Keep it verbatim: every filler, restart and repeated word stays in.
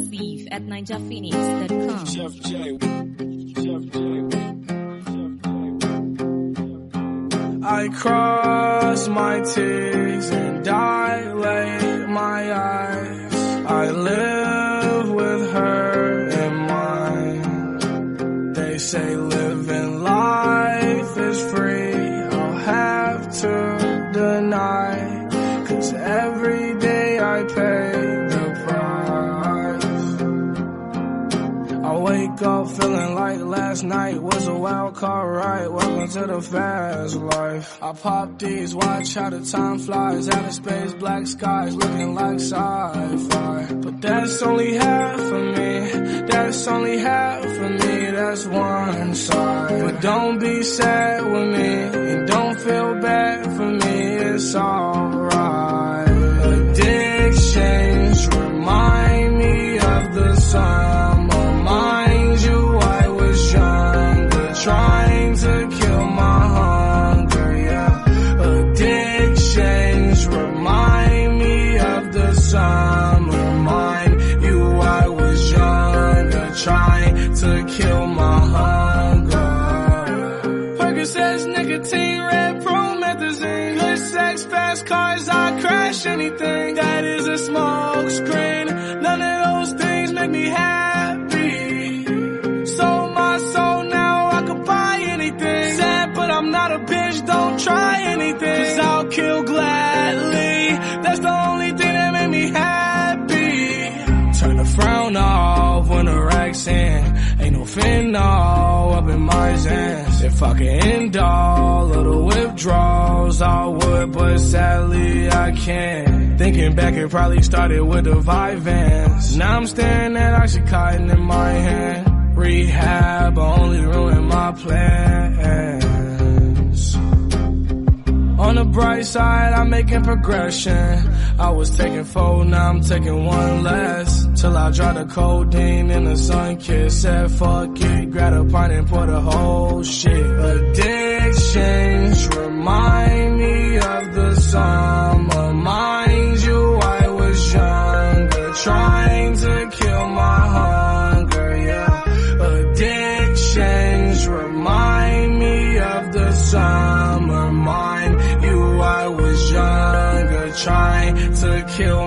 exclusive at ninja phoenix dot com. Jeff J. Jeff J. I cross my T's and dilate my eyes. I live with her in mind. They say living life is free. I'll have to deny, 'cause every day I pay the price. I wake up feeling like last night was a wild card ride. Welcome to the fast life. I pop these, watch how the time flies. Outer space, black skies, looking like sci-fi. But that's only half of me. That's only half of me. That's one side. But don't be sad with me, and don't feel bad for me. It's alright. Addictions remind me of the summer. Mind you, I was younger, trying to kill my hunger, yeah. Addictions remind me of the summer. Mind you, I was younger, trying to kill my hunger. Percocets, nicotine, red promethazine, good sex, fast cars, I crash anything that is a smoke screen. None of those things make me happy. Sold my soul, now I could buy anything. Sad, but I'm not a bitch, don't try anything. 'Cause I'll kill gladly. That's the only thing that made me happy. Turn the frown off when the rack's in. Ain't no fentanyl up in my zans. If I could end all of the withdrawals, I would, but sadly I can't. Thinking back, it probably started with the Vyvanse. Now I'm staring at Oxycontin in my hand. Rehab only ruined my plans. On the bright side, I'm making progression. I was taking four, now I'm taking one less. Till I dry the codeine in the sun kiss. Said fuck it, grab a pint and pour the whole shit. Addictions remind me of the summer. Mind you, I was younger, trying to kill my hunger, yeah. Addictions remind me of the summer. Mind you, I was younger, trying to kill